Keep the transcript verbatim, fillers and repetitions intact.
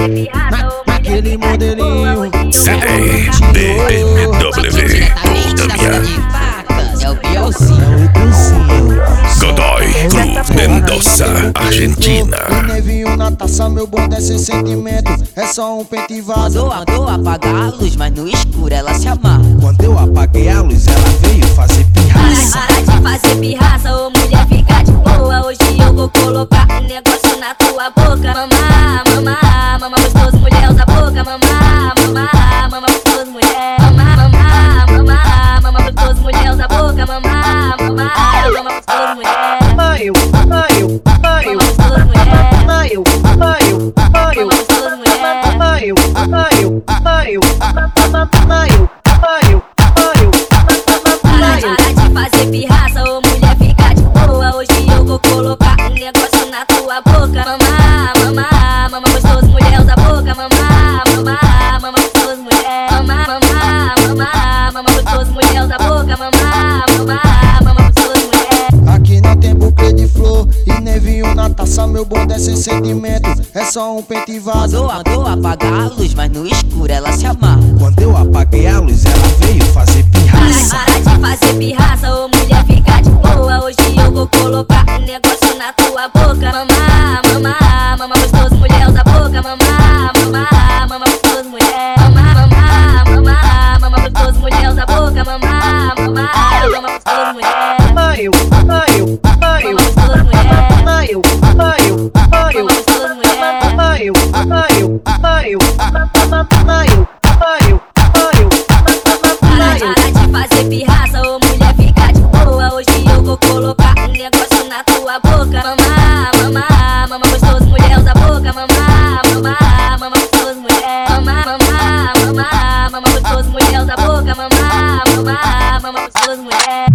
naquele modelinho. C D B M W Damian É o Bielzinho. Godoy Cruz Mendoza, Argentina. O nevinho na taça, meu bonde é sem sentimento. É só um pente e vaza. Mandou apagar a luz, mas no escuro ela se amarra. Quando eu apaguei a luz, ela veio fazer pirraça. Para de fazer pirraça, ô mulher, fica de boa. Hoje eu vou colocar um negócio na tua boca. Mamá, mamá, mamá gostoso, mulher, usa a boca. Mamá, mamá, mamá gostoso, mulher. Mamá, mamá, mamá, mamá gostoso, mulher, usa a boca. Mamá, mamá, mamá gostoso, mulher. Maio, maio, maio, Gostoso, mulher. maio, maio, maio, Gostoso, mulher. maio, maio, maio, maio, maio, maio. Para de fazer pirraça, ô mulher, fica de boa. Hoje eu vou colocar um negócio na tua boca. Mamá, mamá, mamá gostoso, mulher, usa a boca. Mamá, mamá, mamá gostoso, mulher. Mamá, mamá, mamá, mamá gostoso, mulher, usa a boca. Mamá, mamá, mamá gostoso, mulher. Aqui não tem buquê de flor e nevinho na taça, meu bonde é sem sentimento. É só um pente e vaza. Mandou, mandou apagar a luz, mas no escuro ela se amarra. Quando eu apaguei a luz, ela veio fazer pirraça. Para de fazer pirraça, ô mulher, fica de boa. Hoje eu vou colocar um negócio na tua boca. Mamá, mamá, mamá gostoso, mulher, usa a boca. Mamá, mamá, mamá gostoso, mulher. Mamá, mamá, mamá, mamá gostoso, mulher, usa a boca. Mamá, mamá, mamá gostoso, mulher. Maio, maio, maio, Mamá gostoso, mulher. maio, maio, maio, Mamá gostoso, mulher. maio, maio, maio, maio, maio, maio. Para de fazer pirraça, ô mulher, fica de boa. Hoje eu vou colocar um negócio na tua boca. Mamá, mamá, mamá gostoso, mulher, usa a boca. Mamá, mamá, mamá gostoso, mulher. Mamá, mamá, mamá, mamá gostoso, mulher, usa a boca. Mamá, mamá, mamá gostoso, mulher.